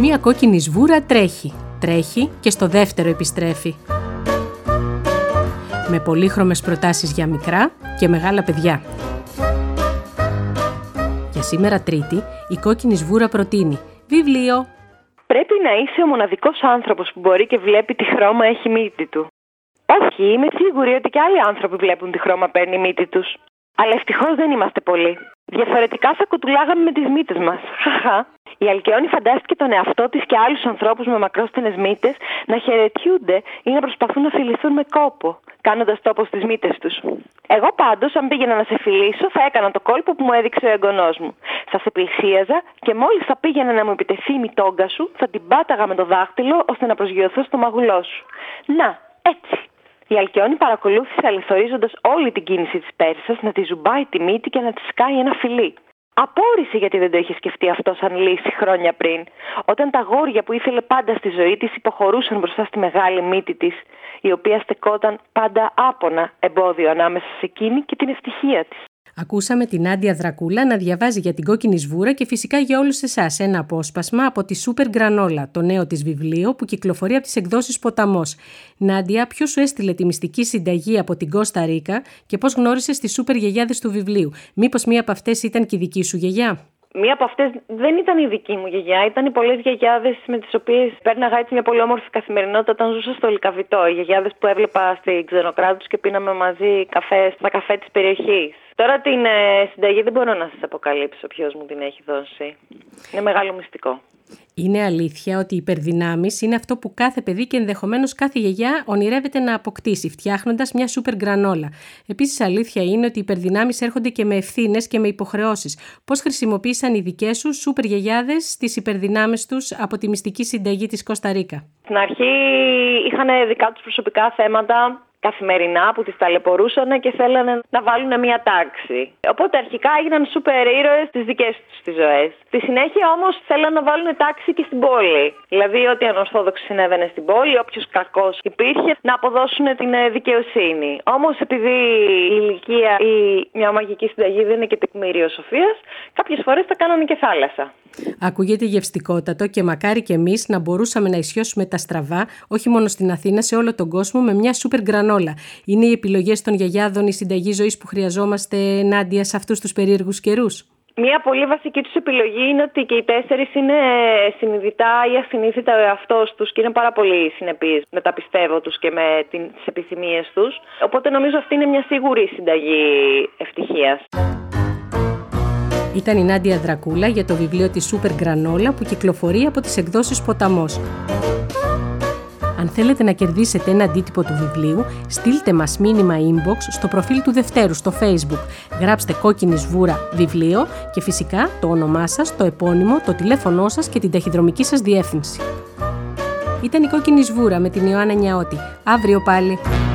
Μία κόκκινη σβούρα τρέχει. Τρέχει και στο δεύτερο επιστρέφει. Με πολύχρωμες προτάσεις για μικρά και μεγάλα παιδιά. Για σήμερα Τρίτη, η κόκκινη σβούρα προτείνει βιβλίο. Πρέπει να είσαι ο μοναδικός άνθρωπος που μπορεί και βλέπει τι χρώμα έχει η μύτη του. Όχι, είμαι σίγουρη ότι και άλλοι άνθρωποι βλέπουν τι χρώμα παίρνει η μύτη τους. Αλλά ευτυχώς δεν είμαστε πολλοί. Διαφορετικά θα κουτουλάγαμε με τις μύτες μας. Χαχα. Η Αλκαιόνη φαντάστηκε τον εαυτό της και άλλους ανθρώπους με μακρόστενες μύτες να χαιρετιούνται ή να προσπαθούν να φιληθούν με κόπο, κάνοντας τόπο στις μύτες τους. Εγώ πάντως, αν πήγαινα να σε φιλήσω, θα έκανα το κόλπο που μου έδειξε ο εγγονός μου. Θα σε πλησίαζα και μόλις θα πήγαινα να μου επιτεθεί η μυτόγκα σου, θα την πάταγα με το δάχτυλο ώστε να προσγειωθώ στο μαγουλό σου. Να, έτσι. Η Αλκαιόνη παρακολούθησε αληθορίζοντας όλη την κίνηση της Πέρσας να τη ζουμπάει τη μύτη και να τη σκάει ένα φιλί. Απόρρισε γιατί δεν το είχε σκεφτεί αυτό σαν λύση χρόνια πριν, όταν τα αγόρια που ήθελε πάντα στη ζωή της υποχωρούσαν μπροστά στη μεγάλη μύτη της, η οποία στεκόταν πάντα άπονα εμπόδιο ανάμεσα σε εκείνη και την ευτυχία της. Ακούσαμε την Νάντια Δρακούλα να διαβάζει για την κόκκινη σβούρα και φυσικά για όλους εσάς ένα απόσπασμα από τη Σούπερ Γκρανόλα, το νέο της βιβλίο που κυκλοφορεί από τις εκδόσεις Ποταμός. Νάντια, ποιος σου έστειλε τη μυστική συνταγή από την Κώστα Ρίκα και πώς γνώρισες τις σούπερ γιαγιάδες του βιβλίου? Μήπως μία από αυτές ήταν και η δική σου γιαγιά? Μία από αυτές δεν ήταν η δική μου γιαγιά, ήταν οι πολλές γιαγιάδες με τις οποίες πέρναγα έτσι μια πολύ όμορφη καθημερινότητα όταν ζούσα στο Λυκαβητό. Οι γιαγιάδες που έβλεπα στην Ξενοκράτους και πίναμε μαζί καφέ στα καφέ της περιοχής. Τώρα την συνταγή δεν μπορώ να σας αποκαλύψω ποιος μου την έχει δώσει. Είναι μεγάλο μυστικό. Είναι αλήθεια ότι οι υπερδυνάμεις είναι αυτό που κάθε παιδί και ενδεχομένως κάθε γιαγιά ονειρεύεται να αποκτήσει, φτιάχνοντας μια σούπερ γκρανόλα. Επίσης, αλήθεια είναι ότι οι υπερδυνάμεις έρχονται και με ευθύνες και με υποχρεώσεις. Πώς χρησιμοποίησαν οι δικές σου σούπερ γιαγιάδες τις υπερδυνάμεις τους από τη μυστική συνταγή της Κώστα Ρίκα? Στην αρχή είχαν δικά τους προσωπικά θέματα καθημερινά που τις ταλαιπωρούσαν και θέλανε να βάλουν μια τάξη. Οπότε αρχικά έγιναν σούπερ ήρωες στις δικές τους τις ζωές. Στη συνέχεια όμως θέλανε να βάλουν τάξη και στην πόλη. Δηλαδή ό,τι ανορθόδοξο συνέβαινε στην πόλη, όποιος κακός υπήρχε, να αποδώσουν την δικαιοσύνη. Όμως επειδή η ηλικία ή μια μαγική συνταγή δεν είναι και τεκμήριο σοφίας, κάποιες φορές τα κάνανε και θάλασσα. Ακούγεται γευστικότατο και μακάρι και εμείς να μπορούσαμε να ισιώσουμε τα στραβά, όχι μόνο στην Αθήνα, σε όλο τον κόσμο, με μια σούπερ γκρανόλα. Είναι οι επιλογές των γιαγιάδων η συνταγή ζωής που χρειαζόμαστε, Νάντια, σε αυτούς τους περίεργους καιρούς? Μια πολύ βασική τους επιλογή είναι ότι και οι 4 είναι συνειδητά ή ασυνείδητα ο εαυτός τους και είναι πάρα πολύ συνεπείς με τα πιστεύω τους και με τις επιθυμίες τους. Οπότε νομίζω αυτή είναι μια σίγουρη συνταγή ευτυχίας. Ήταν η Νάντια Δρακούλα για το βιβλίο της Σούπερ Γκρανόλα που κυκλοφορεί από τις εκδόσεις Ποταμός. Αν θέλετε να κερδίσετε ένα αντίτυπο του βιβλίου, στείλτε μας μήνυμα inbox στο προφίλ του Δευτέρου στο Facebook. Γράψτε κόκκινη σβούρα βιβλίο και φυσικά το όνομά σας, το επώνυμο, το τηλέφωνό σας και την ταχυδρομική σας διεύθυνση. Ήταν η Κόκκινη Σβούρα με την Ιωάννα Νιαώτη. Αύριο πάλι.